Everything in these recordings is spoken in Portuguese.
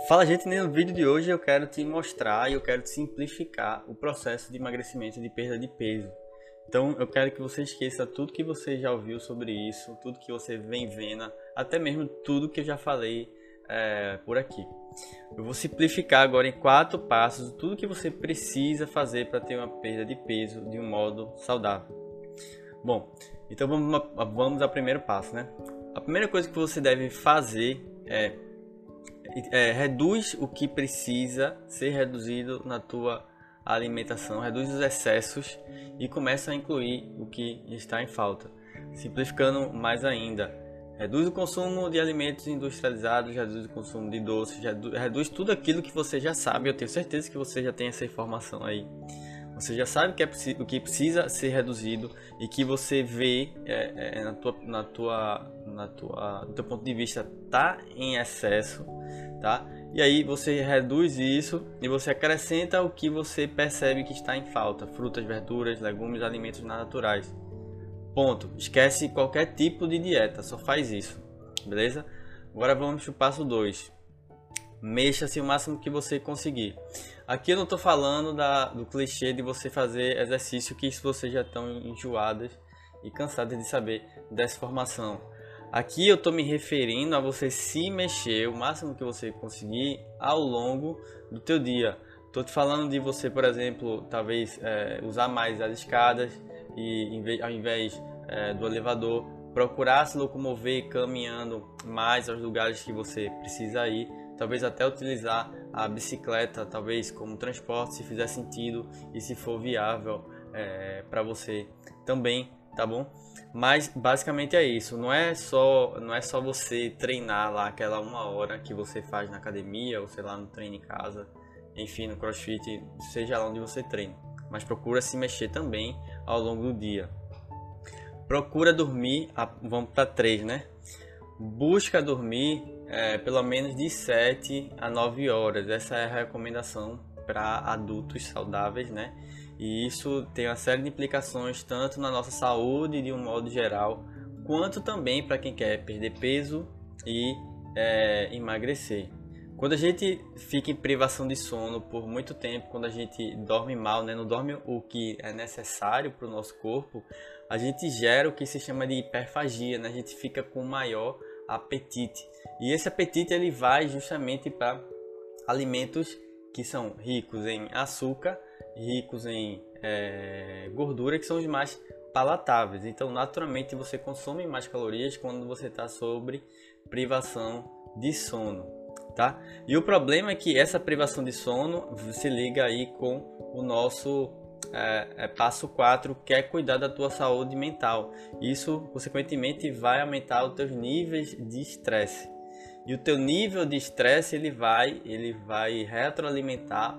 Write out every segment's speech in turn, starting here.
Fala, gente, no vídeo de hoje eu quero te mostrar e eu quero te simplificar o processo de emagrecimento e de perda de peso. Então eu quero que você esqueça tudo que você já ouviu sobre isso, tudo que você vem vendo, até mesmo tudo que eu já falei por aqui. Eu vou simplificar agora em 4 passos tudo que você precisa fazer para ter uma perda de peso de um modo saudável. Bom, então vamos ao primeiro passo, né? A primeira coisa que você deve fazer reduz o que precisa ser reduzido na tua alimentação, reduz os excessos e começa a incluir o que está em falta. Simplificando mais ainda, reduz o consumo de alimentos industrializados, reduz o consumo de doces, reduz tudo aquilo que você já sabe. Eu tenho certeza que você já tem essa informação aí. Você já sabe o que precisa ser reduzido e que você vê do teu ponto de vista tá em excesso, tá? E aí você reduz isso e você acrescenta o que você percebe que está em falta: frutas, verduras, legumes, alimentos naturais. Ponto. Esquece qualquer tipo de dieta, só faz isso, beleza? Agora vamos para o passo 2. Mexa-se o máximo que você conseguir. Aqui eu não estou falando do clichê de você fazer exercício, que isso vocês já estão enjoadas e cansadas de saber dessa informação. Aqui eu estou me referindo a você se mexer o máximo que você conseguir ao longo do teu dia. Estou te falando de você, por exemplo, talvez usar mais as escadas e ao invés do elevador, procurar se locomover caminhando mais aos lugares que você precisa ir. Talvez até utilizar a bicicleta, talvez como transporte, se fizer sentido e se for viável para você também, tá bom? Mas basicamente é isso. Não é só você treinar lá aquela 1 hora que você faz na academia ou sei lá no treino em casa, enfim, no CrossFit, seja lá onde você treina. Mas procura se mexer também ao longo do dia. Procura dormir, vamos para 3, né? Busca dormir pelo menos de 7 a 9 horas. Essa é a recomendação para adultos saudáveis, né? E isso tem uma série de implicações tanto na nossa saúde de um modo geral, quanto também para quem quer perder peso e emagrecer. Quando a gente fica em privação de sono por muito tempo, quando a gente dorme mal, né? Não dorme o que é necessário para o nosso corpo, a gente gera o que se chama de hiperfagia, né? A gente fica com maior apetite. E esse apetite ele vai justamente para alimentos que são ricos em açúcar, ricos em gordura, que são os mais palatáveis. Então, naturalmente, você consome mais calorias quando você está sobre privação de sono, tá? E o problema é que essa privação de sono se liga aí com o nosso passo 4, que é cuidar da tua saúde mental. Isso, consequentemente, vai aumentar os teus níveis de estresse. E o teu nível de estresse ele vai retroalimentar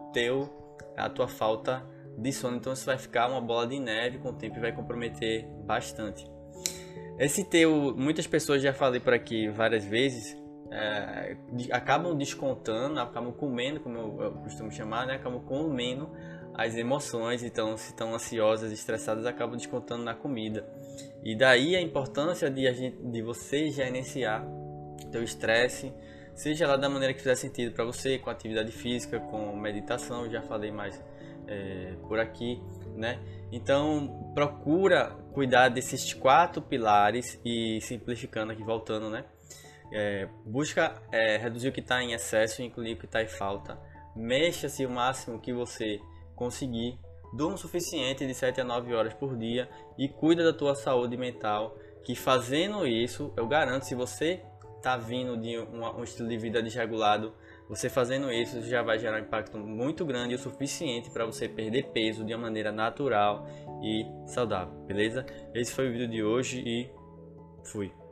a tua falta de sono. Então isso vai ficar uma bola de neve com o tempo e vai comprometer bastante. Muitas pessoas, já falei por aqui várias vezes, acabam descontando, acabam comendo, como eu costumo chamar, né? Acabam comendo as emoções. Então, se estão ansiosas, estressadas, acabam descontando na comida. E daí a importância de você gerenciar teu estresse, seja lá da maneira que fizer sentido para você, com atividade física, com meditação. Eu já falei mais por aqui, né? Então procura cuidar desses 4 pilares e simplificando aqui, voltando, né? Busca reduzir o que está em excesso e incluir o que está em falta. Mexa-se o máximo que você conseguir. Durma o suficiente de 7 a 9 horas por dia e cuida da tua saúde mental, que fazendo isso, eu garanto, se você está vindo de um estilo de vida desregulado, você fazendo isso já vai gerar um impacto muito grande, o suficiente para você perder peso de uma maneira natural e saudável, beleza? Esse foi o vídeo de hoje e fui!